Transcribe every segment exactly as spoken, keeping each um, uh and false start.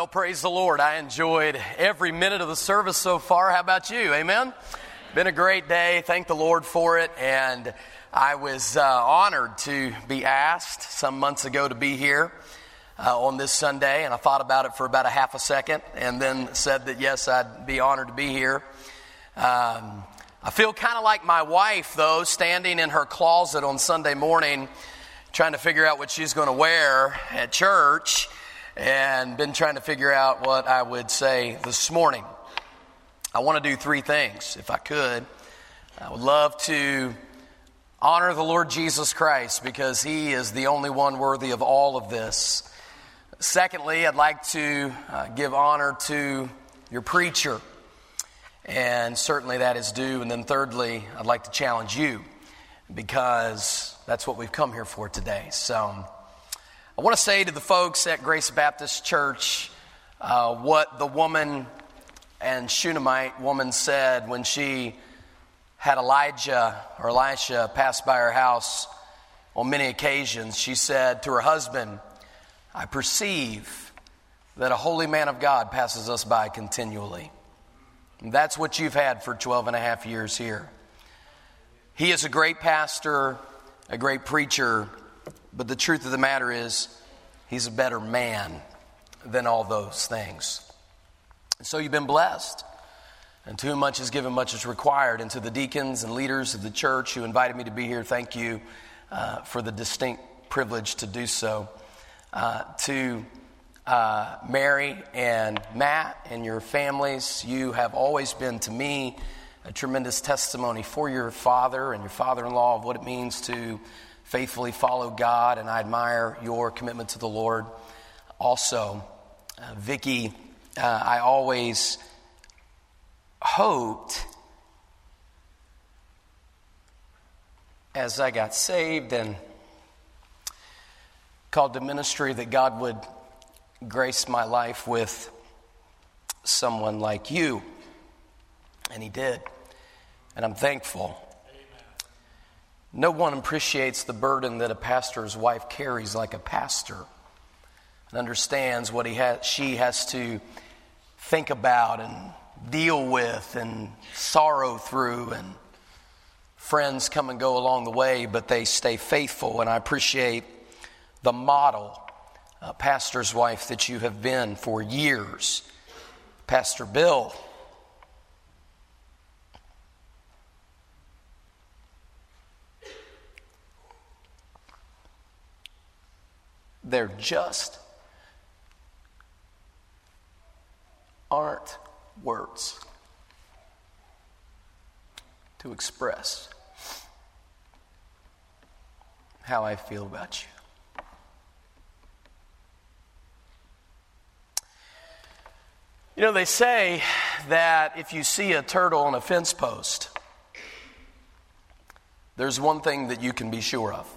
Well, praise the Lord. I enjoyed every minute of the service so far. How about you? Amen? Been a great day. Thank the Lord for it. And I was uh, honored to be asked some months ago to be here uh, on this Sunday. And I thought about it for about a half a second and then said that, yes, I'd be honored to be here. Um, I feel kind of like my wife, though, standing in her closet on Sunday morning trying to figure out what she's going to wear at church, and been trying to figure out what I would say this morning. I want to do three things, if I could. I would love to honor the Lord Jesus Christ because He is the only one worthy of all of this. Secondly, I'd like to uh, give honor to your preacher, and certainly that is due. And then thirdly, I'd like to challenge you because that's what we've come here for today. So I want to say to the folks at Grace Baptist Church uh, what the woman and Shunammite woman said when she had Elijah or Elisha pass by her house on many occasions. She said to her husband, "I perceive that a holy man of God passes us by continually." And that's what you've had for twelve and a half years here. He is a great pastor, a great preacher, but the truth of the matter is, he's a better man than all those things. So you've been blessed. And to whom much is given, much is required. And to the deacons and leaders of the church who invited me to be here, thank you uh, for the distinct privilege to do so. Uh, to uh, Mary and Matt and your families, you have always been to me a tremendous testimony for your father and your father-in-law of what it means to faithfully follow God, and I admire your commitment to the Lord. Also, uh, Vicki, uh, I always hoped as I got saved and called to ministry that God would grace my life with someone like you, and He did, and I'm thankful. No one appreciates the burden that a pastor's wife carries like a pastor, and understands what he has, she has to think about and deal with and sorrow through, and friends come and go along the way, but they stay faithful. And I appreciate the model uh, pastor's wife that you have been for years. Pastor Bill, there just aren't words to express how I feel about you. You know, they say that if you see a turtle on a fence post, there's one thing that you can be sure of.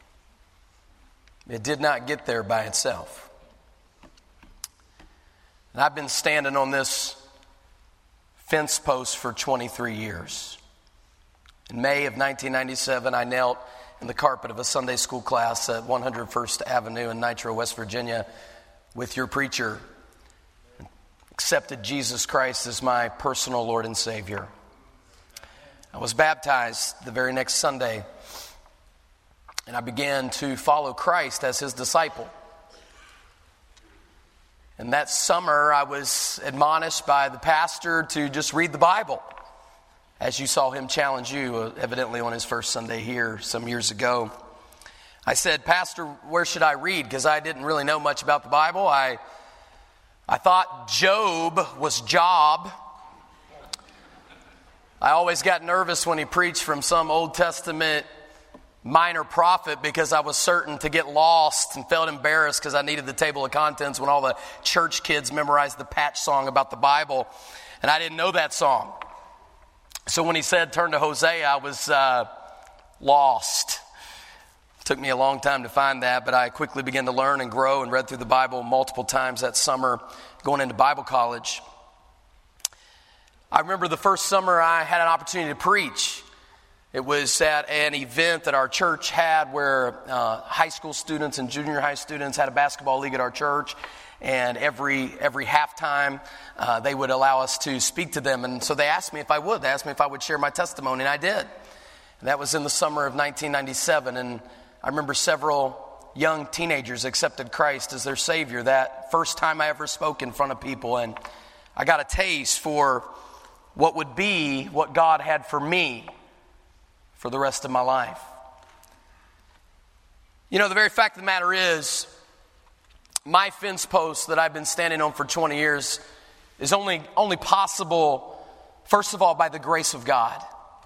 It did not get there by itself. And I've been standing on this fence post for twenty-three years. In May of nineteen ninety-seven, I knelt in the carpet of a Sunday school class at one hundred First Avenue in Nitro, West Virginia, with your preacher. Accepted Jesus Christ as my personal Lord and Savior. I was baptized the very next Sunday, and I began to follow Christ as His disciple. And that summer, I was admonished by the pastor to just read the Bible, as you saw him challenge you, uh, evidently on his first Sunday here some years ago. I said, "Pastor, where should I read?" Because I didn't really know much about the Bible. I, I thought Job was Job. I always got nervous when he preached from some Old Testament minor prophet because I was certain to get lost and felt embarrassed because I needed the table of contents when all the church kids memorized the patch song about the Bible, and I didn't know that song. So when he said turn to Hosea, I was uh, lost. It took me a long time to find that, but I quickly began to learn and grow and read through the Bible multiple times that summer going into Bible college. I remember the first summer I had an opportunity to preach. It was at an event that our church had where uh, high school students and junior high students had a basketball league at our church. And every every halftime, uh, they would allow us to speak to them. And so they asked me if I would. They asked me if I would share my testimony, and I did. And that was in the summer of nineteen ninety-seven. And I remember several young teenagers accepted Christ as their Savior that first time I ever spoke in front of people. And I got a taste for what would be what God had for me for the rest of my life. You know, the very fact of the matter is, my fence post that I've been standing on for twenty years is only, only possible, first of all, by the grace of God.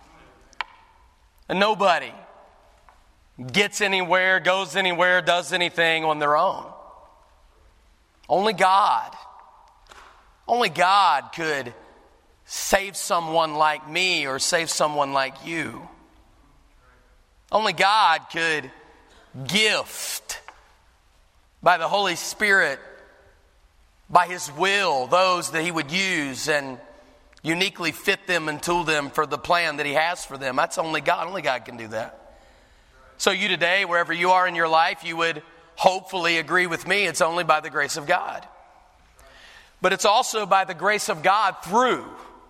And nobody gets anywhere, goes anywhere, does anything on their own. Only God. Only God could save someone like me or save someone like you. Only God could gift by the Holy Spirit, by His will, those that He would use and uniquely fit them and tool them for the plan that He has for them. That's only God. Only God can do that. So you today, wherever you are in your life, you would hopefully agree with me. It's only by the grace of God. But it's also by the grace of God through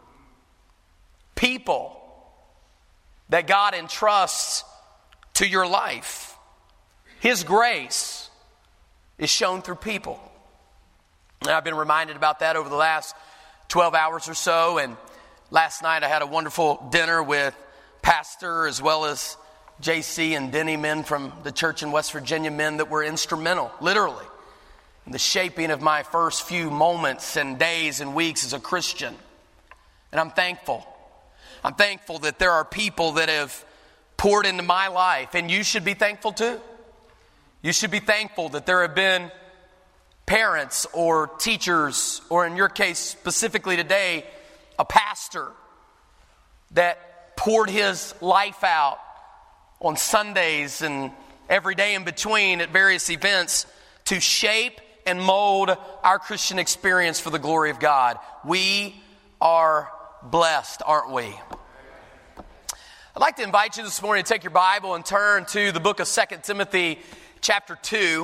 people that God entrusts to your life. His grace is shown through people. And I've been reminded about that over the last twelve hours or so. And last night I had a wonderful dinner with Pastor as well as J C and Denny, men from the church in West Virginia, men that were instrumental, literally, in the shaping of my first few moments and days and weeks as a Christian. And I'm thankful. I'm thankful that there are people that have poured into my life, and you should be thankful too. You should be thankful that there have been parents or teachers, or in your case specifically today, a pastor that poured his life out on Sundays and every day in between at various events to shape and mold our Christian experience for the glory of God. We are blessed, aren't we? I'd like to invite you this morning to take your Bible and turn to the book of Second Timothy chapter two.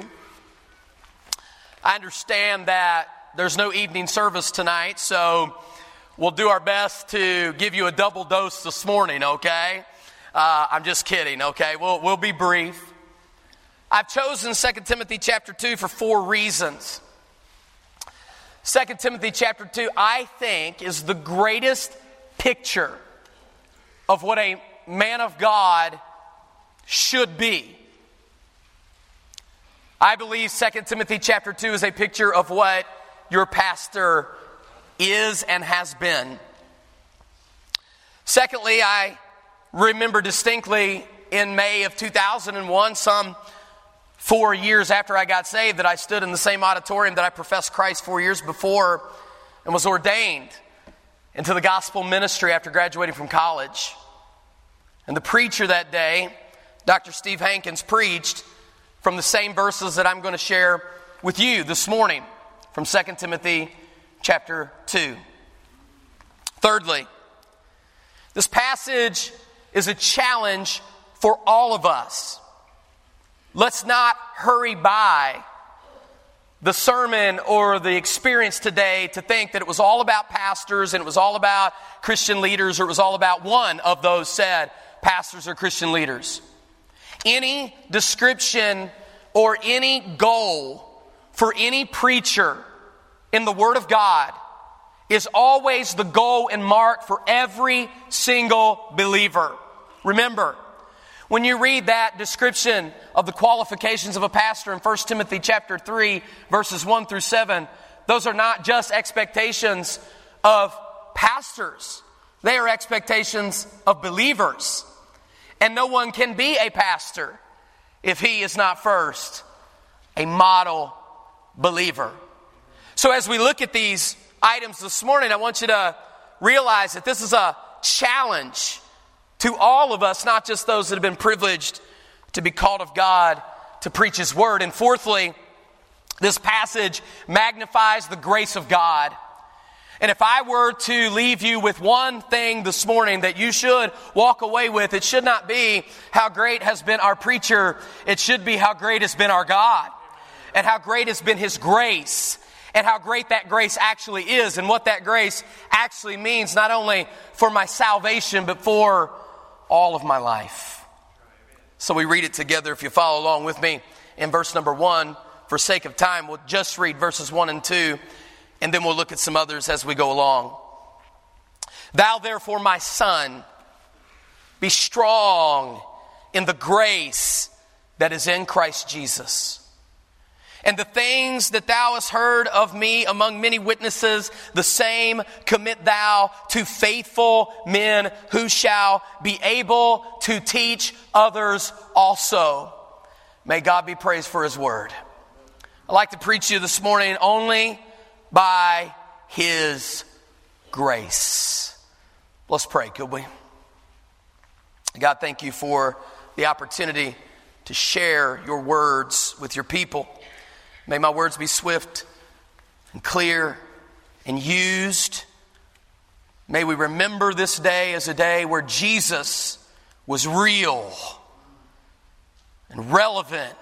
I understand that there's no evening service tonight, so we'll do our best to give you a double dose this morning, okay? Uh, I'm just kidding, okay? We'll, we'll be brief. I've chosen Second Timothy chapter two for four reasons. Second Timothy chapter two, I think, is the greatest picture of what a man of God should be. I believe Second Timothy chapter two is a picture of what your pastor is and has been. Secondly, I remember distinctly in May of two thousand one, some four years after I got saved, that I stood in the same auditorium that I professed Christ four years before and was ordained into the gospel ministry after graduating from college. And the preacher that day, Doctor Steve Hankins, preached from the same verses that I'm going to share with you this morning from Second Timothy chapter two. Thirdly, this passage is a challenge for all of us. Let's not hurry by the sermon or the experience today to think that it was all about pastors and it was all about Christian leaders, or it was all about one of those said pastors or Christian leaders. Any description or any goal for any preacher in the Word of God is always the goal and mark for every single believer. Remember, when you read that description of the qualifications of a pastor in First Timothy chapter three, verses one through seven, those are not just expectations of pastors. They are expectations of believers. And no one can be a pastor if he is not first a model believer. So as we look at these items this morning, I want you to realize that this is a challenge to all of us, not just those that have been privileged to be called of God to preach His Word. And fourthly, this passage magnifies the grace of God. And if I were to leave you with one thing this morning that you should walk away with, it should not be how great has been our preacher. It should be how great has been our God, and how great has been His grace, and how great that grace actually is and what that grace actually means, not only for my salvation, but for all of my life. So we read it together. If you follow along with me in verse number one, for sake of time, we'll just read verses one and two, and then we'll look at some others as we go along. Thou therefore, my son, be strong in the grace that is in Christ Jesus. And the things that thou hast heard of me among many witnesses, the same commit thou to faithful men who shall be able to teach others also. May God be praised for His word. I'd like to preach to you this morning only by His grace. Let's pray, could we? God, thank you for the opportunity to share your words with your people. May my words be swift and clear and used. May we remember this day as a day where Jesus was real and relevant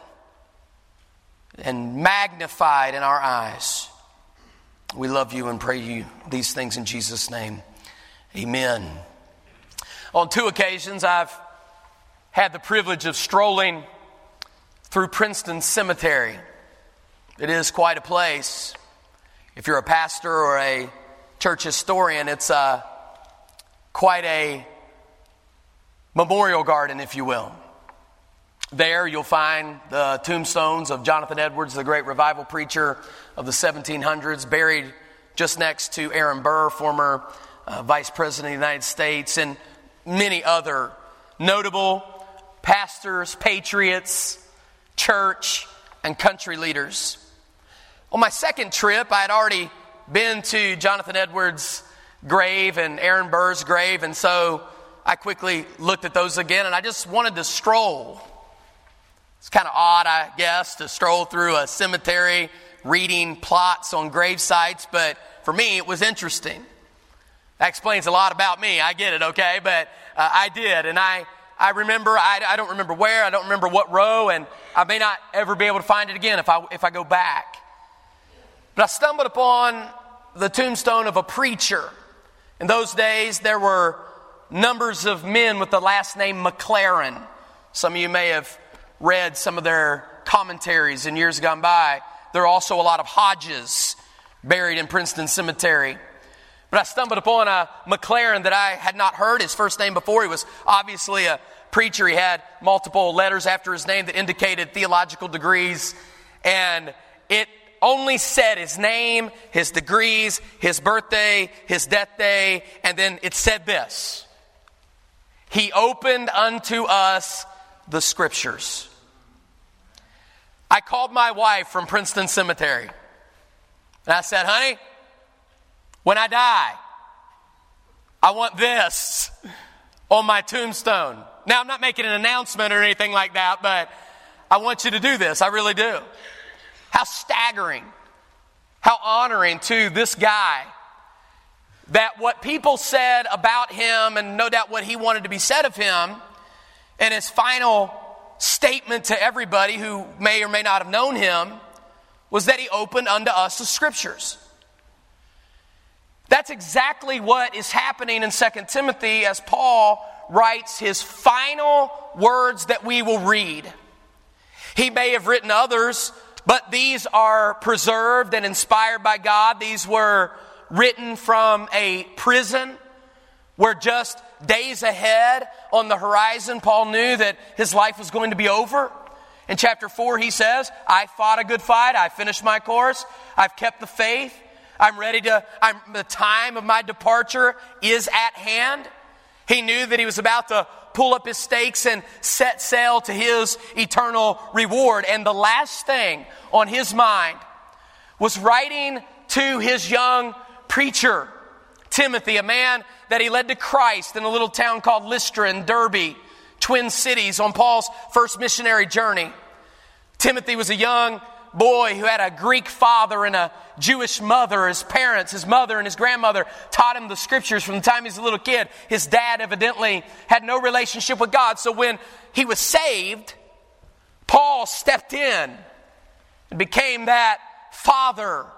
and magnified in our eyes. We love you and pray you these things in Jesus' name. Amen. On two occasions, I've had the privilege of strolling through Princeton Cemetery. It is quite a place. If you're a pastor or a church historian, it's a, quite a memorial garden, if you will. There you'll find the tombstones of Jonathan Edwards, the great revival preacher of the seventeen hundreds, buried just next to Aaron Burr, former uh, Vice President of the United States, and many other notable pastors, patriots, church, and country leaders. On my second trip, I had already been to Jonathan Edwards' grave and Aaron Burr's grave, and so I quickly looked at those again, and I just wanted to stroll. It's kind of odd, I guess, to stroll through a cemetery reading plots on grave sites, but for me, it was interesting. That explains a lot about me. I get it, okay? But uh, I did, and I, I remember, I, I don't remember where, I don't remember what row, and I may not ever be able to find it again if I, if I go back. But I stumbled upon the tombstone of a preacher. In those days, there were numbers of men with the last name McLaren. Some of you may have read some of their commentaries in years gone by. There are also a lot of Hodges buried in Princeton Cemetery. But I stumbled upon a McLaren that I had not heard his first name before. He was obviously a preacher. He had multiple letters after his name that indicated theological degrees. And it only said his name, his degrees, his birthday, his death day, and then it said this: He opened unto us the Scriptures. I called my wife from Princeton Cemetery, and I said, honey, when I die, I want this on my tombstone. Now, I'm not making an announcement or anything like that, but I want you to do this. I really do. How staggering, how honoring to this guy that what people said about him, and no doubt what he wanted to be said of him, and his final statement to everybody who may or may not have known him, was that he opened unto us the Scriptures. That's exactly what is happening in Second Timothy as Paul writes his final words that we will read. He may have written others, but these are preserved and inspired by God. These were written from a prison where just days ahead on the horizon, Paul knew that his life was going to be over. In chapter four, he says, I fought a good fight. I finished my course. I've kept the faith. I'm ready to, I'm, the time of my departure is at hand. He knew that he was about to pull up his stakes and set sail to his eternal reward. And the last thing on his mind was writing to his young preacher, Timothy, a man that he led to Christ in a little town called Lystra in Derbe, Twin Cities, on Paul's first missionary journey. Timothy was a young boy who had a Greek father and a Jewish mother. His parents, his mother and his grandmother taught him the Scriptures from the time he was a little kid. His dad evidently had no relationship with God. So when he was saved, Paul stepped in and became that father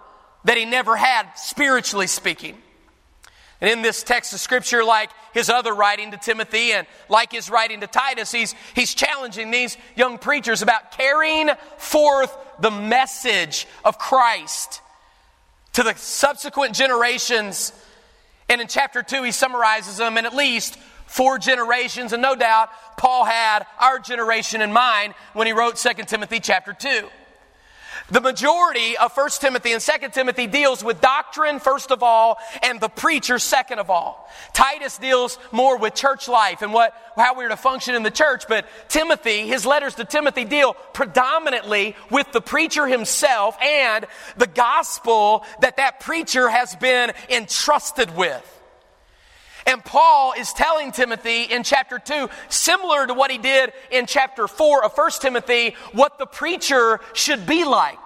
that he never had, spiritually speaking. And in this text of Scripture, like his other writing to Timothy and like his writing to Titus, he's, he's challenging these young preachers about carrying forth the message of Christ to the subsequent generations. And in chapter two, he summarizes them in at least four generations. And no doubt, Paul had our generation in mind when he wrote Second Timothy chapter two. The majority of First Timothy and Second Timothy deals with doctrine, first of all, and the preacher, second of all. Titus deals more with church life and what how we're to function in the church. But Timothy, his letters to Timothy deal predominantly with the preacher himself and the gospel that that preacher has been entrusted with. And Paul is telling Timothy in chapter two, similar to what he did in chapter four of First Timothy, what the preacher should be like.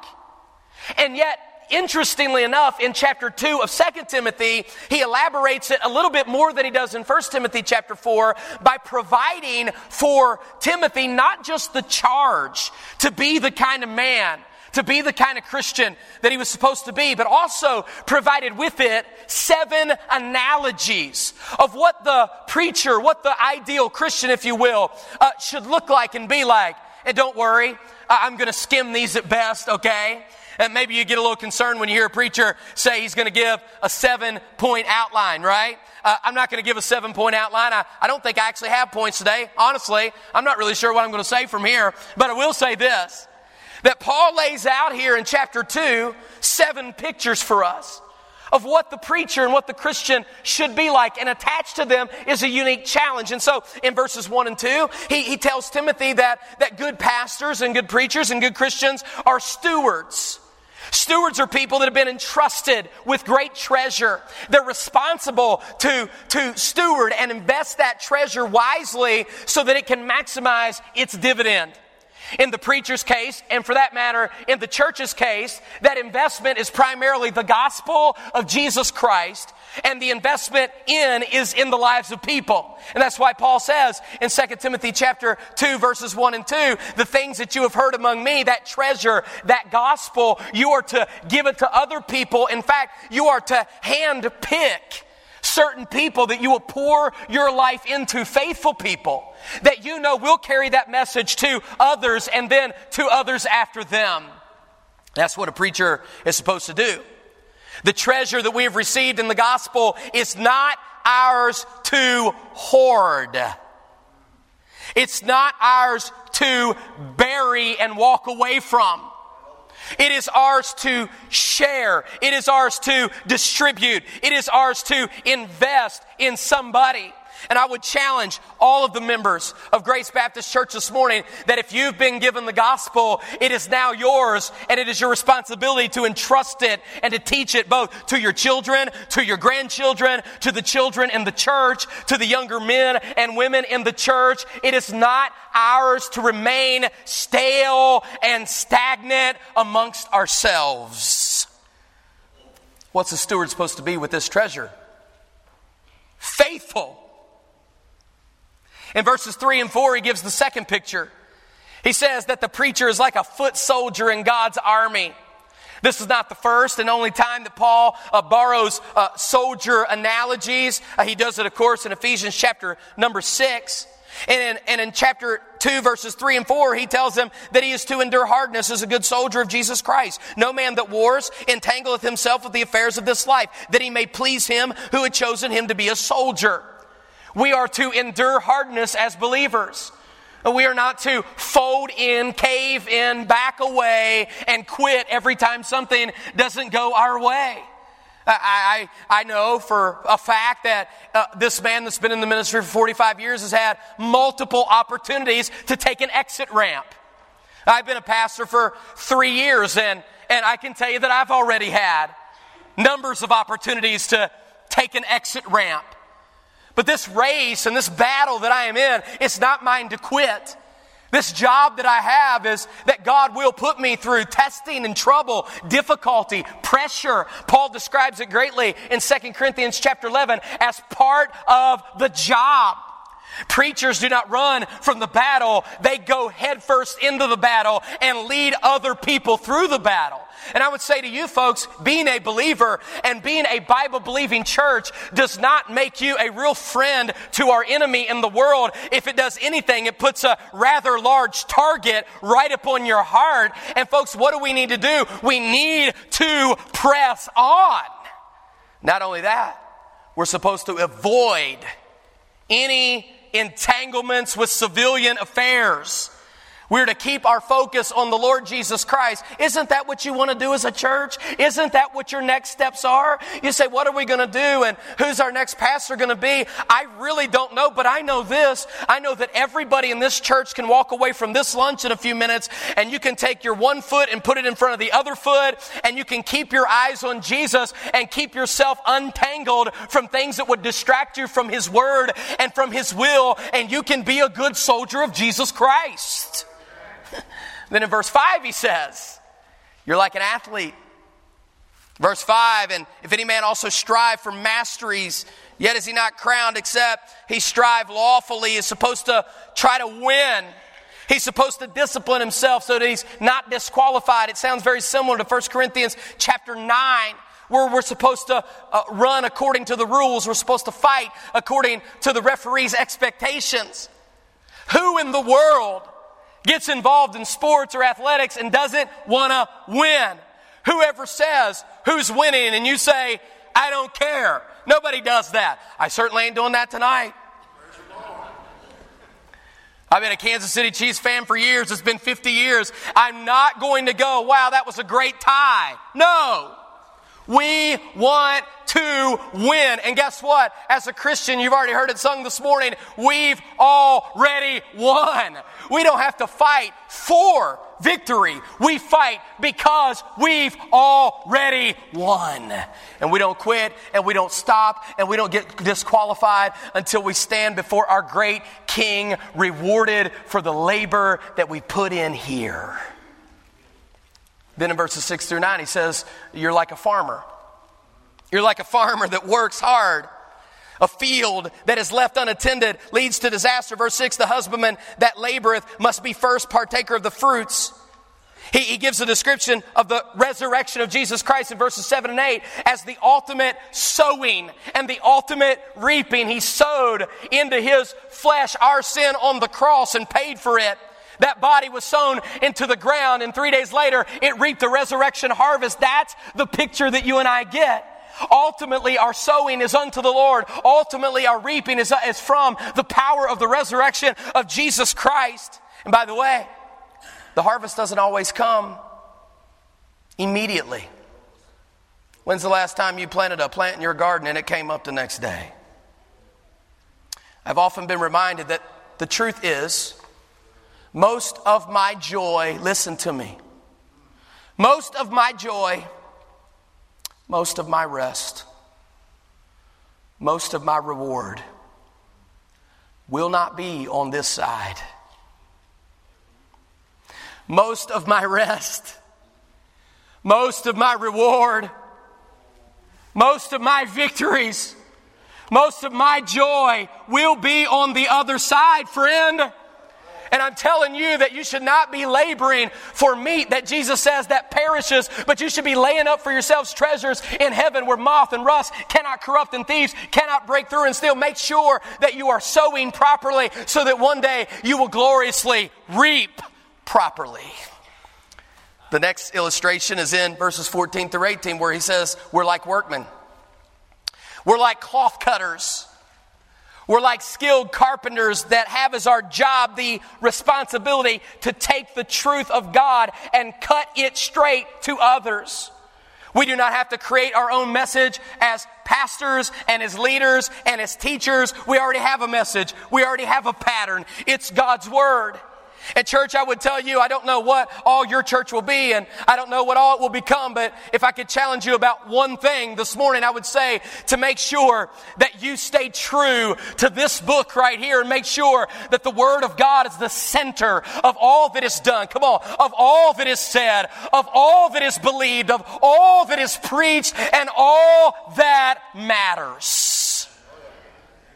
And yet, interestingly enough, in chapter two of Second Timothy, he elaborates it a little bit more than he does in First Timothy chapter four by providing for Timothy not just the charge to be the kind of man, to be the kind of Christian that he was supposed to be, but also provided with it seven analogies of what the preacher, what the ideal Christian, if you will, uh, should look like and be like. And don't worry, I'm going to skim these at best, okay? And maybe you get a little concerned when you hear a preacher say he's going to give a seven-point outline, right? Uh, I'm not going to give a seven-point outline. I, I don't think I actually have points today. Honestly, I'm not really sure what I'm going to say from here, but I will say this. That Paul lays out here in chapter two, seven pictures for us of what the preacher and what the Christian should be like. And attached to them is a unique challenge. And so in verses one and two, he, he tells Timothy that, that good pastors and good preachers and good Christians are stewards. Stewards are people that have been entrusted with great treasure. They're responsible to, to steward and invest that treasure wisely so that it can maximize its dividend. In the preacher's case, and for that matter, in the church's case, that investment is primarily the gospel of Jesus Christ, and the investment in is in the lives of people. And that's why Paul says in Second Timothy chapter two, verses one and two, the things that you have heard among me, that treasure, that gospel, you are to give it to other people. In fact, you are to hand pick certain people that you will pour your life into, faithful people that you know will carry that message to others and then to others after them. That's what a preacher is supposed to do. The treasure that we have received in the gospel is not ours to hoard. It's not ours to bury and walk away from. It is ours to share. It is ours to distribute. It is ours to invest in somebody. And I would challenge all of the members of Grace Baptist Church this morning that if you've been given the gospel, it is now yours, and it is your responsibility to entrust it and to teach it both to your children, to your grandchildren, to the children in the church, to the younger men and women in the church. It is not ours to remain stale and stagnant amongst ourselves. What's a steward supposed to be with this treasure? Faithful. In verses three and four, he gives the second picture. He says that the preacher is like a foot soldier in God's army. This is not the first and only time that Paul uh, borrows uh, soldier analogies. Uh, he does it, of course, in Ephesians chapter number six. And in, and in chapter two, verses three and four, he tells them that he is to endure hardness as a good soldier of Jesus Christ. No man that wars entangleth himself with the affairs of this life, that he may please him who had chosen him to be a soldier. We are to endure hardness as believers. We are not to fold in, cave in, back away, and quit every time something doesn't go our way. I, I, I know for a fact that uh, this man that's been in the ministry for forty-five years has had multiple opportunities to take an exit ramp. I've been a pastor for three years, and, and I can tell you that I've already had numbers of opportunities to take an exit ramp. But this race and this battle that I am in, it's not mine to quit. This job that I have is that God will put me through testing and trouble, difficulty, pressure. Paul describes it greatly in Second Corinthians chapter eleven as part of the job. Preachers do not run from the battle. They go headfirst into the battle and lead other people through the battle. And I would say to you folks, being a believer and being a Bible-believing church does not make you a real friend to our enemy in the world. If it does anything, it puts a rather large target right upon your heart. And folks, what do we need to do? We need to press on. Not only that, we're supposed to avoid any entanglements with civilian affairs. We're to keep our focus on the Lord Jesus Christ. Isn't that what you want to do as a church? Isn't that what your next steps are? You say, what are we going to do? And who's our next pastor going to be? I really don't know, but I know this. I know that everybody in this church can walk away from this lunch in a few minutes, and you can take your one foot and put it in front of the other foot, and you can keep your eyes on Jesus and keep yourself untangled from things that would distract you from His Word and from His will, and you can be a good soldier of Jesus Christ. Then in verse five he says, you're like an athlete. Verse five, and if any man also strive for masteries, yet is he not crowned, except he strive lawfully. He is supposed to try to win. He's supposed to discipline himself so that he's not disqualified. It sounds very similar to First Corinthians chapter nine, where we're supposed to uh, run according to the rules. We're supposed to fight according to the referee's expectations. Who in the world gets involved in sports or athletics and doesn't want to win? Whoever says who's winning and you say, I don't care. Nobody does that. I certainly ain't doing that tonight. I've been a Kansas City Chiefs fan for years. It's been fifty years. I'm not going to go, wow, that was a great tie. No. We want to win. And guess what? As a Christian, you've already heard it sung this morning, we've already won. We don't have to fight for victory. We fight because we've already won. And we don't quit, and we don't stop, and we don't get disqualified until we stand before our great King, rewarded for the labor that we put in here. Then in verses six through nine, he says, you're like a farmer. You're like a farmer that works hard. A field that is left unattended leads to disaster. Verse six, the husbandman that laboreth must be first partaker of the fruits. He, he gives a description of the resurrection of Jesus Christ in verses seven and eight as the ultimate sowing and the ultimate reaping. He sowed into His flesh our sin on the cross and paid for it. That body was sown into the ground, and three days later, it reaped the resurrection harvest. That's the picture that you and I get. Ultimately, our sowing is unto the Lord. Ultimately, our reaping is, is from the power of the resurrection of Jesus Christ. And by the way, the harvest doesn't always come immediately. When's the last time you planted a plant in your garden and it came up the next day? I've often been reminded that the truth is, most of my joy, listen to me, most of my joy, most of my rest, most of my reward will not be on this side. Most of my rest, most of my reward, most of my victories, most of my joy will be on the other side, friend. And I'm telling you that you should not be laboring for meat that Jesus says that perishes, but you should be laying up for yourselves treasures in heaven where moth and rust cannot corrupt and thieves cannot break through and steal. Make sure that you are sowing properly so that one day you will gloriously reap properly. The next illustration is in verses fourteen through eighteen, where he says, we're like workmen. We're like cloth cutters. We're like skilled carpenters that have as our job the responsibility to take the truth of God and cut it straight to others. We do not have to create our own message as pastors and as leaders and as teachers. We already have a message. We already have a pattern. It's God's Word. At church, I would tell you, I don't know what all your church will be, and I don't know what all it will become, but if I could challenge you about one thing this morning, I would say to make sure that you stay true to this book right here and make sure that the Word of God is the center of all that is done. Come on, of all that is said, of all that is believed, of all that is preached, and all that matters.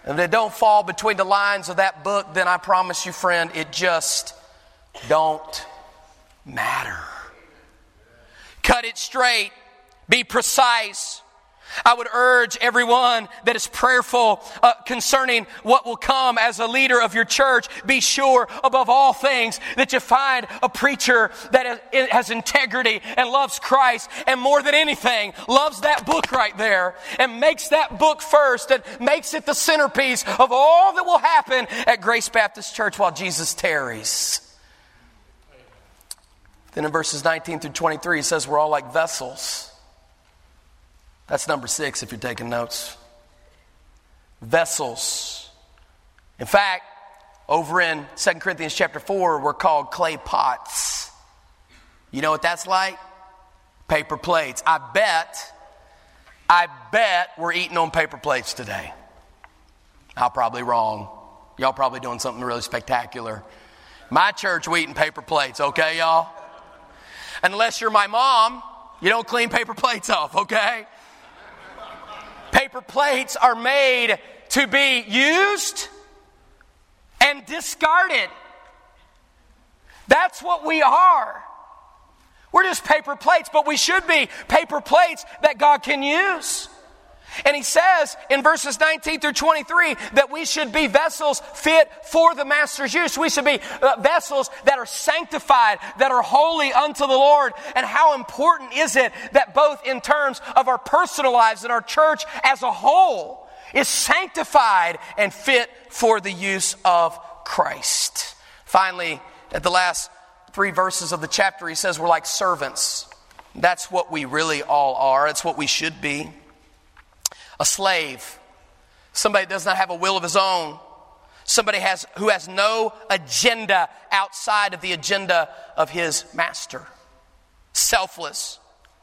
and if they don't fall between the lines of that book, then I promise you, friend, it just don't matter. Cut it straight. Be precise. I would urge everyone that is prayerful uh, concerning what will come as a leader of your church, be sure above all things that you find a preacher that has integrity and loves Christ, and more than anything, loves that book right there and makes that book first and makes it the centerpiece of all that will happen at Grace Baptist Church while Jesus tarries. Then in verses nineteen through twenty-three, he says we're all like vessels. That's number six if you're taking notes. Vessels. In fact, over in Second Corinthians chapter four, we're called clay pots. You know what that's like? Paper plates. I bet, I bet we're eating on paper plates today. I'm probably wrong. Y'all probably doing something really spectacular. My church, we eating paper plates, okay, y'all? Unless you're my mom, you don't clean paper plates off, okay? Paper plates are made to be used and discarded. That's what we are. We're just paper plates, but we should be paper plates that God can use. And he says in verses nineteen through twenty-three that we should be vessels fit for the Master's use. We should be uh, vessels that are sanctified, that are holy unto the Lord. And how important is it that both in terms of our personal lives and our church as a whole is sanctified and fit for the use of Christ. Finally, at the last three verses of the chapter, he says we're like servants. That's what we really all are. It's what we should be. A slave, somebody that does not have a will of his own, somebody has who has no agenda outside of the agenda of his master. Selfless.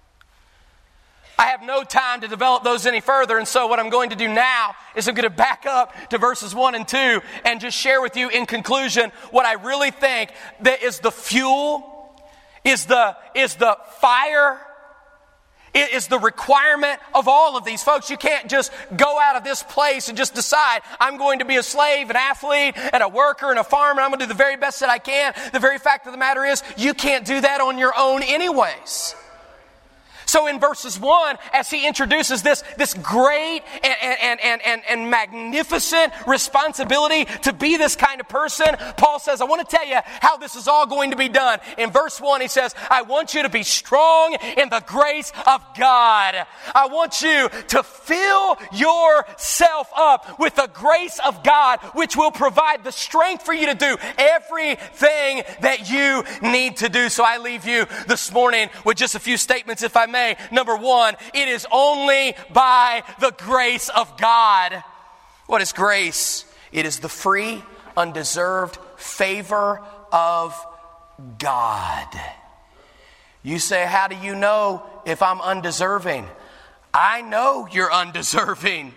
I have no time to develop those any further, and so what I'm going to do now is I'm going to back up to verses one and two and just share with you in conclusion what I really think that is the fuel, is the, is the fire, it is the requirement of all of these folks. You can't just go out of this place and just decide, I'm going to be a slave, an athlete, and a worker, and a farmer, and I'm going to do the very best that I can. The very fact of the matter is, you can't do that on your own anyways. So in verses one, as he introduces this, this great and, and, and, and, and magnificent responsibility to be this kind of person, Paul says, I want to tell you how this is all going to be done. In verse one, he says, I want you to be strong in the grace of God. I want you to fill yourself up with the grace of God, which will provide the strength for you to do everything that you need to do. So I leave you this morning with just a few statements, if I may. Number one, it is only by the grace of God. What is grace? It is the free, undeserved favor of God. You say, how do you know if I'm undeserving? I know you're undeserving.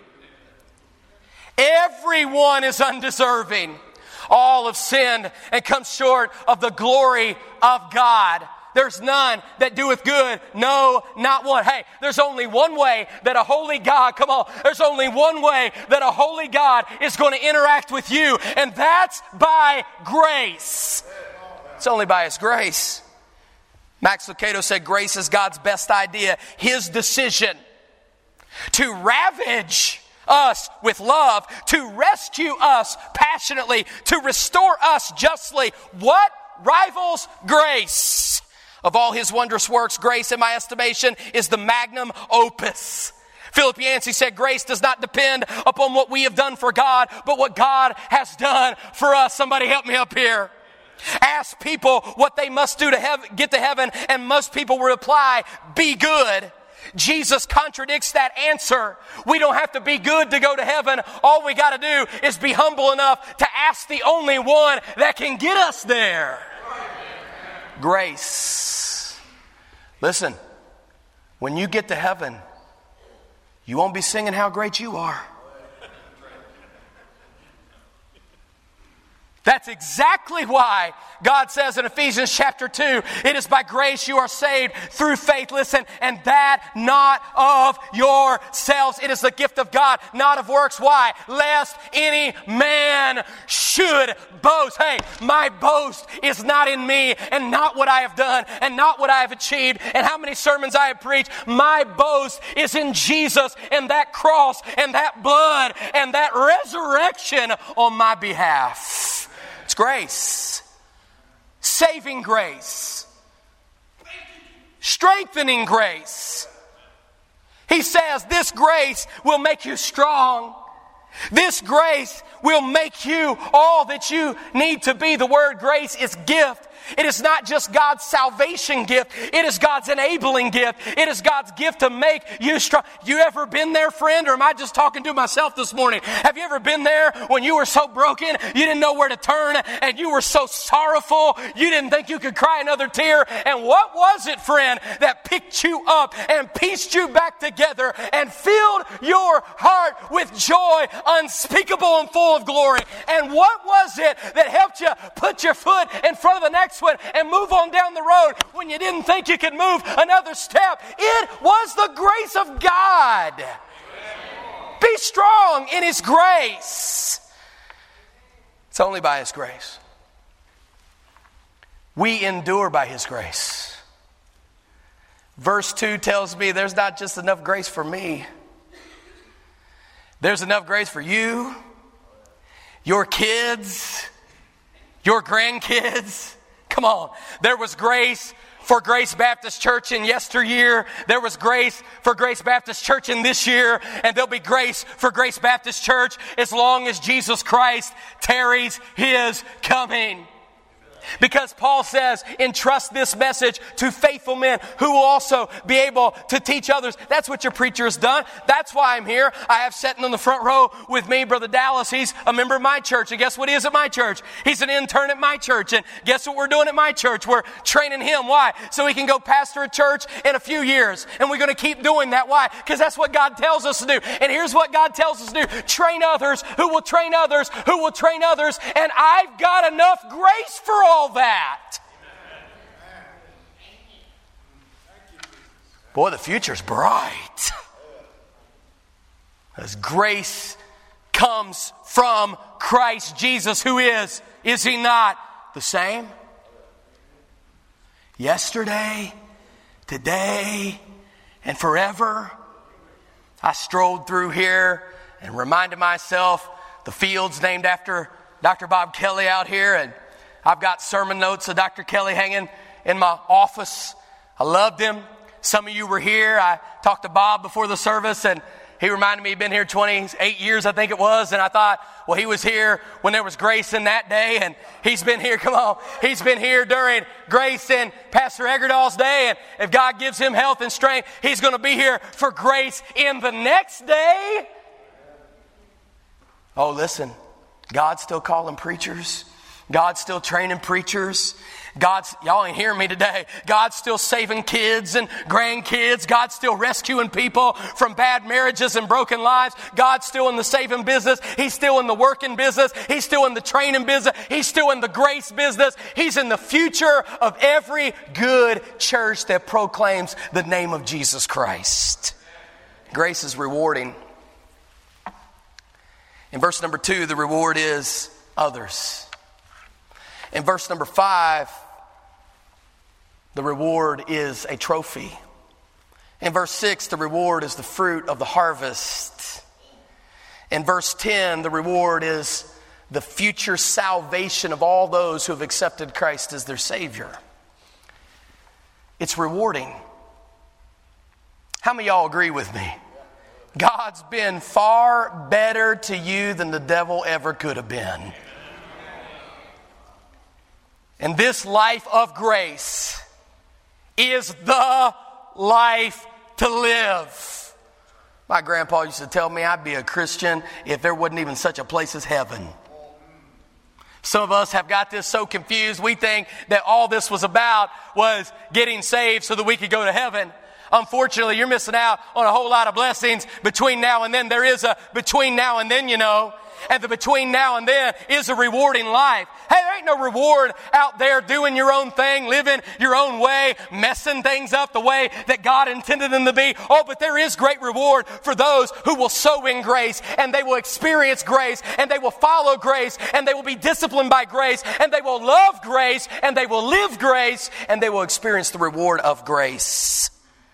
Everyone is undeserving. All have sinned and come short of the glory of God. There's none that doeth good, no, not one. Hey, there's only one way that a holy God, come on, there's only one way that a holy God is going to interact with you, and that's by grace. It's only by His grace. Max Lucado said grace is God's best idea, His decision to ravage us with love, to rescue us passionately, to restore us justly. What rivals grace? Of all His wondrous works, grace, in my estimation, is the magnum opus. Philip Yancey said, grace does not depend upon what we have done for God, but what God has done for us. Somebody help me up here. Ask people what they must do to hev- get to heaven, and most people will reply, be good. Jesus contradicts that answer. We don't have to be good to go to heaven. All we got to do is be humble enough to ask the only one that can get us there. Grace. Listen, when you get to heaven, you won't be singing how great you are. That's exactly why God says in Ephesians chapter two, it is by grace you are saved through faith. Listen, and that not of yourselves. It is the gift of God, not of works. Why? Lest any man should boast. Hey, my boast is not in me and not what I have done and not what I have achieved and how many sermons I have preached. My boast is in Jesus and that cross and that blood and that resurrection on my behalf. It's grace. Saving grace. Strengthening grace. He says this grace will make you strong. This grace will make you all that you need to be. The word grace is gift. It is not just God's salvation gift. It is God's enabling gift. It is God's gift to make you strong. You ever been there, friend? Or am I just talking to myself this morning? Have you ever been there when you were so broken, you didn't know where to turn, and you were so sorrowful, you didn't think you could cry another tear? And what was it, friend, that picked you up and pieced you back together and filled your heart with joy unspeakable and full of glory? And what was it that helped you put your foot in front of the next one and move on down the road when you didn't think you could move another step? It was the grace of God. Be strong in His grace. It's only by His grace. We endure by His grace. Verse two tells me there's not just enough grace for me. There's enough grace for you, your kids, your grandkids. Come on. There was grace for Grace Baptist Church in yesteryear. There was grace for Grace Baptist Church in this year. And there'll be grace for Grace Baptist Church as long as Jesus Christ tarries His coming. Because Paul says, entrust this message to faithful men who will also be able to teach others. That's what your preacher has done. That's why I'm here. I have sitting in the front row with me, Brother Dallas. He's a member of my church. And guess what he is at my church? He's an intern at my church. And guess what we're doing at my church? We're training him. Why? So he can go pastor a church in a few years. And we're going to keep doing that. Why? Because that's what God tells us to do. And here's what God tells us to do. Train others who will train others who will train others. And I've got enough grace for all all that. Boy, the future's bright. As grace comes from Christ Jesus, who is, is He not the same? Yesterday, today, and forever. I strolled through here and reminded myself the field's named after Doctor Bob Kelly out here, and I've got sermon notes of Doctor Kelly hanging in my office. I loved him. Some of you were here. I talked to Bob before the service, and he reminded me he'd been here twenty-eight years, I think it was. And I thought, well, he was here when there was grace in that day, and he's been here, come on, he's been here during grace in Pastor Eggerdahl's day. And if God gives him health and strength, he's going to be here for grace in the next day. Oh, listen, God's still calling preachers. God's still training preachers. God's, y'all ain't hearing me today. God's still saving kids and grandkids. God's still rescuing people from bad marriages and broken lives. God's still in the saving business. He's still in the working business. He's still in the training business. He's still in the grace business. He's in the future of every good church that proclaims the name of Jesus Christ. Grace is rewarding. In verse number two, the reward is others. In verse number five, the reward is a trophy. In verse six, the reward is the fruit of the harvest. In verse ten, the reward is the future salvation of all those who have accepted Christ as their Savior. It's rewarding. How many of y'all agree with me? God's been far better to you than the devil ever could have been. And this life of grace is the life to live. My grandpa used to tell me I'd be a Christian if there wasn't even such a place as heaven. Some of us have got this so confused. We think that all this was about was getting saved so that we could go to heaven. Unfortunately, you're missing out on a whole lot of blessings between now and then. There is a between now and then, you know. And the between now and then is a rewarding life. Hey, there ain't no reward out there doing your own thing, living your own way, messing things up the way that God intended them to be. Oh, but there is great reward for those who will sow in grace, and they will experience grace, and they will follow grace, and they will be disciplined by grace, and they will love grace, and they will live grace, and they will experience the reward of grace.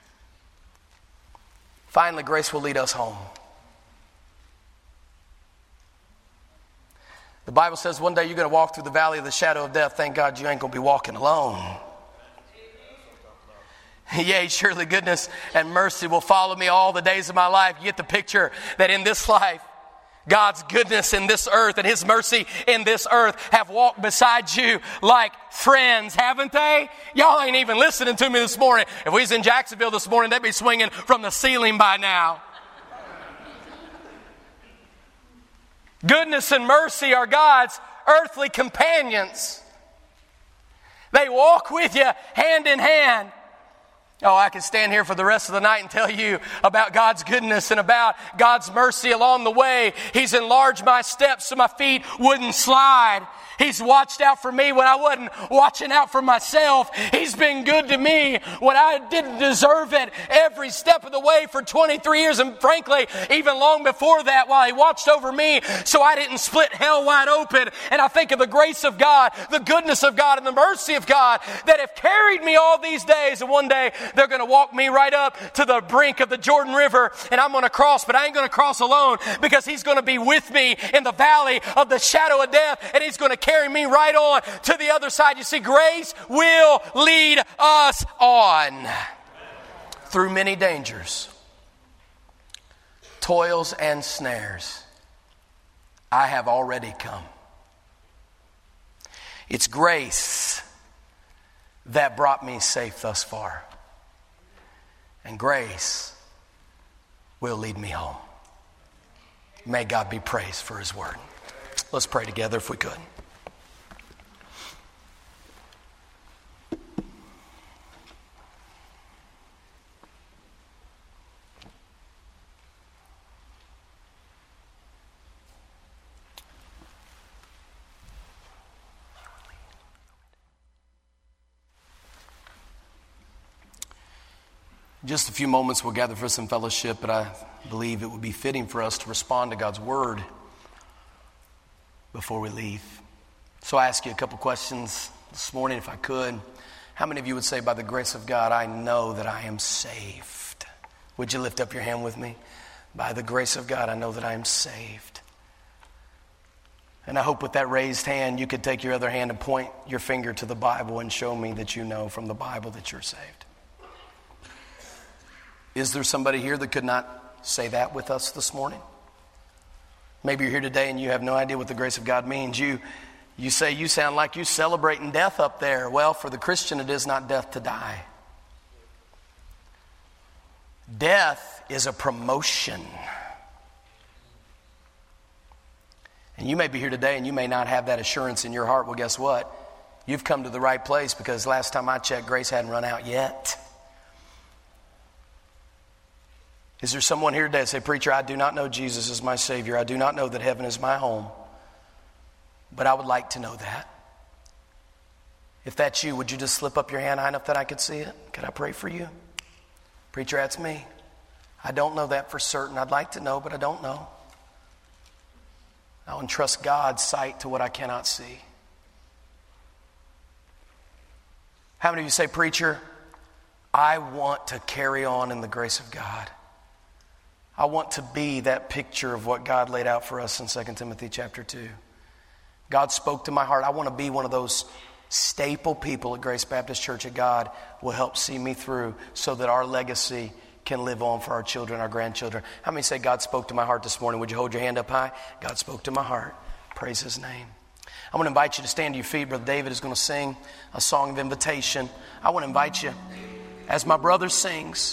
Finally, grace will lead us home. The Bible says one day you're going to walk through the valley of the shadow of death. Thank God you ain't going to be walking alone. Yea, surely goodness and mercy will follow me all the days of my life. You get the picture that in this life, God's goodness in this earth and His mercy in this earth have walked beside you like friends, haven't they? Y'all ain't even listening to me this morning. If we was in Jacksonville this morning, they'd be swinging from the ceiling by now. Goodness and mercy are God's earthly companions. They walk with you hand in hand. Oh, I could stand here for the rest of the night and tell you about God's goodness and about God's mercy along the way. He's enlarged my steps so my feet wouldn't slide. He's watched out for me when I wasn't watching out for myself. He's been good to me when I didn't deserve it every step of the way for twenty-three years. And frankly, even long before that, while He watched over me so I didn't split hell wide open. And I think of the grace of God, the goodness of God, and the mercy of God that have carried me all these days. And one day they're going to walk me right up to the brink of the Jordan River, and I'm going to cross, but I ain't going to cross alone, because He's going to be with me in the valley of the shadow of death, and He's going to carry me right on to the other side. You see, grace will lead us on through many dangers, toils, and snares. I have already come. It's grace that brought me safe thus far. And grace will lead me home. May God be praised for His word. Let's pray together if we could. Just a few moments we'll gather for some fellowship, but I believe it would be fitting for us to respond to God's word before we leave. So I ask you a couple questions this morning, if I could. How many of you would say, by the grace of God, I know that I am saved? Would you lift up your hand with me? By the grace of God, I know that I am saved. And I hope with that raised hand, you could take your other hand and point your finger to the Bible and show me that you know from the Bible that you're saved. Is there somebody here that could not say that with us this morning? Maybe you're here today and you have no idea what the grace of God means. You, you say you sound like you're celebrating death up there. Well, for the Christian, it is not death to die. Death is a promotion. And you may be here today and you may not have that assurance in your heart. Well, guess what? You've come to the right place, because last time I checked, grace hadn't run out yet. Is there someone here today that say, preacher, I do not know Jesus as my Savior. I do not know that heaven is my home. But I would like to know that. If that's you, would you just slip up your hand high enough that I could see it? Could I pray for you? Preacher, that's me. I don't know that for certain. I'd like to know, but I don't know. I'll entrust God's sight to what I cannot see. How many of you say, preacher, I want to carry on in the grace of God. I want to be that picture of what God laid out for us in Second Timothy chapter two. God spoke to my heart. I want to be one of those staple people at Grace Baptist Church that God will help see me through, so that our legacy can live on for our children, our grandchildren. How many say God spoke to my heart this morning? Would you hold your hand up high? God spoke to my heart. Praise His name. I want to invite you to stand to your feet. Brother David is going to sing a song of invitation. I want to invite you, as my brother sings,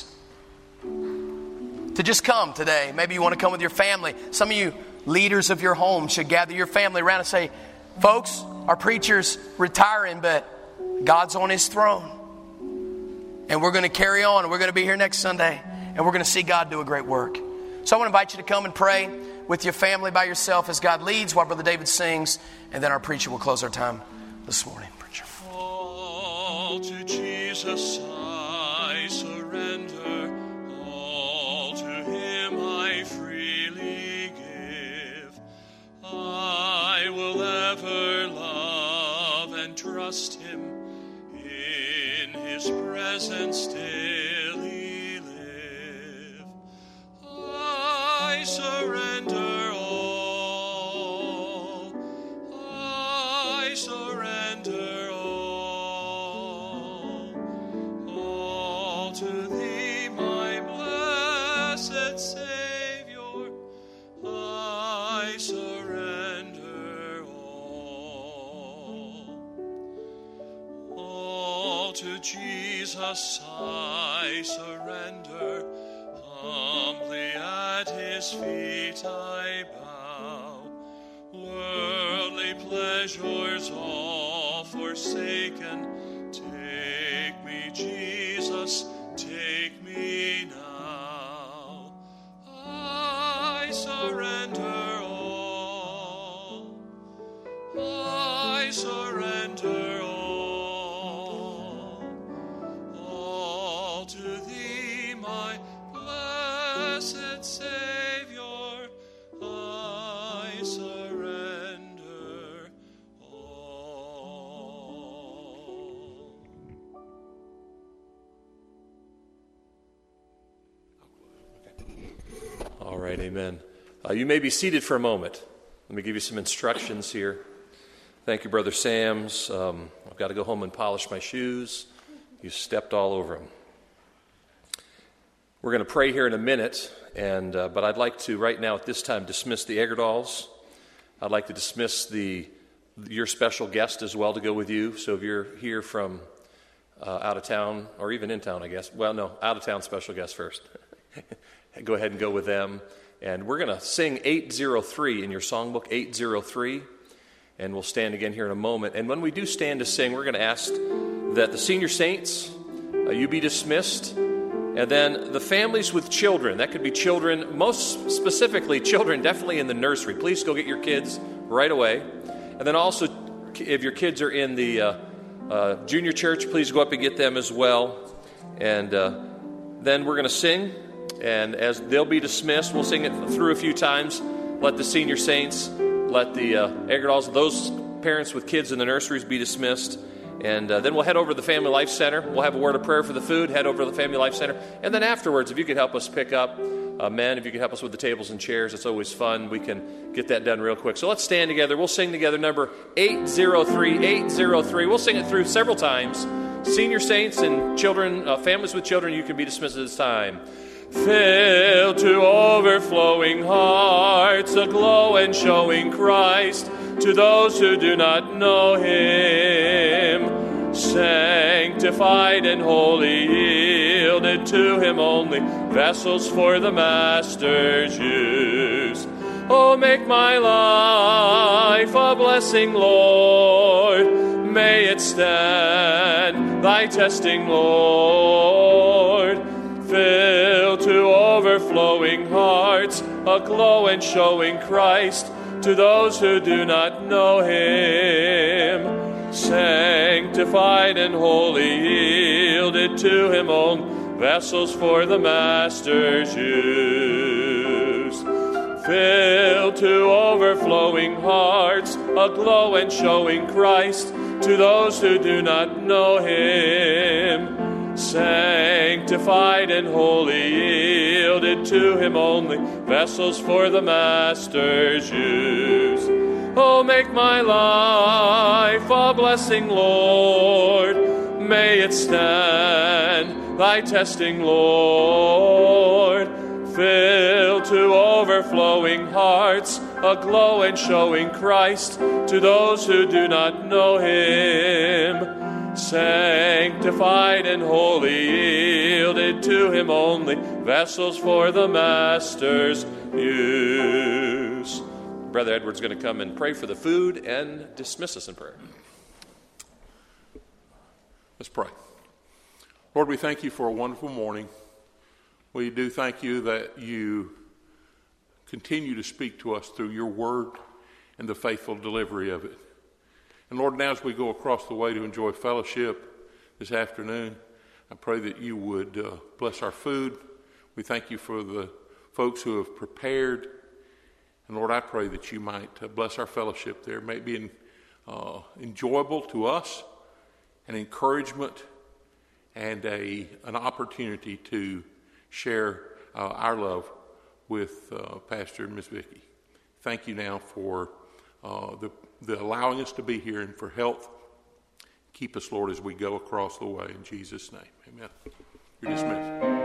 to just come today. Maybe you want to come with your family. Some of you leaders of your home should gather your family around and say, folks, our preacher's retiring, but God's on His throne. And we're going to carry on, and we're going to be here next Sunday, and we're going to see God do a great work. So I want to invite you to come and pray with your family, by yourself, as God leads, while Brother David sings, and then our preacher will close our time this morning. Preacher. All to Jesus I surrender, all to Him I freely give. I will ever love and trust Him, in His presence daily live. I surrender all, I surrender all, all to Thee, my blessed Savior, I surrender all. All to Jesus I surrender, humbly at His feet I bow. Worldly pleasures all forsaken, take me, Jesus, take me now. I surrender all, I surrender all, all to Thee, my blessed Savior, I surrender all. All right, amen. Uh, you may be seated for a moment. Let me give you some instructions here. Thank you, Brother Sams. Um, I've got to go home and polish my shoes. You stepped all over them. We're going to pray here in a minute, and uh, but I'd like to right now at this time dismiss the Egerdals. I'd like to dismiss the your special guest as well to go with you. So if you're here from uh, out of town, or even in town, I guess. Well, no, out of town special guest first. Go ahead and go with them. And we're going to sing eight oh three in your songbook, eight oh three. And we'll stand again here in a moment. And when we do stand to sing, we're going to ask that the senior saints, uh, you be dismissed. And then the families with children, that could be children, most specifically children definitely in the nursery. Please go get your kids right away. And then also, if your kids are in the uh, uh, junior church, please go up and get them as well. And uh, then we're going to sing. And as they'll be dismissed, we'll sing it through a few times. Let the senior saints, let the uh, Egerdals, those parents with kids in the nurseries be dismissed. And uh, then we'll head over to the Family Life Center. We'll have a word of prayer for the food, head over to the Family Life Center. And then afterwards, if you could help us pick up, uh, men, if you could help us with the tables and chairs, it's always fun. We can get that done real quick. So let's stand together. We'll sing together number eight oh three, eight oh three. We'll sing it through several times. Senior saints and children, uh, families with children, you can be dismissed at this time. Fill to overflowing hearts, aglow and showing Christ to those who do not know Him. Sanctified and holy, yielded to Him only, vessels for the Master's use. Oh, make my life a blessing, Lord. May it stand Thy testing, Lord. Fill to overflowing hearts, aglow and showing Christ to those who do not know Him. Sanctified and holy, yielded to Him only, vessels for the Master's use. Fill to overflowing hearts, aglow and showing Christ to those who do not know Him. Sanctified and holy, yielded to Him only, vessels for the Master's use. Oh, make my life a blessing, Lord. May it stand Thy testing, Lord. Fill to overflowing hearts, aglow and showing Christ to those who do not know Him. Sanctified and holy, yielded to Him only, vessels for the Master's use. Brother Edward's going to come and pray for the food and dismiss us in prayer. Let's pray. Lord, we thank you for a wonderful morning. We do thank you that you continue to speak to us through your word and the faithful delivery of it. And Lord, now as we go across the way to enjoy fellowship this afternoon, I pray that you would uh, bless our food. We thank you for the folks who have prepared. And Lord, I pray that you might uh, bless our fellowship there. May it be uh, enjoyable to us, an encouragement, and a an opportunity to share uh, our love with uh, Pastor and Miss Vicki. Thank you now for uh, the, the allowing us to be here and for health. Keep us, Lord, as we go across the way. In Jesus' name, amen. You're dismissed.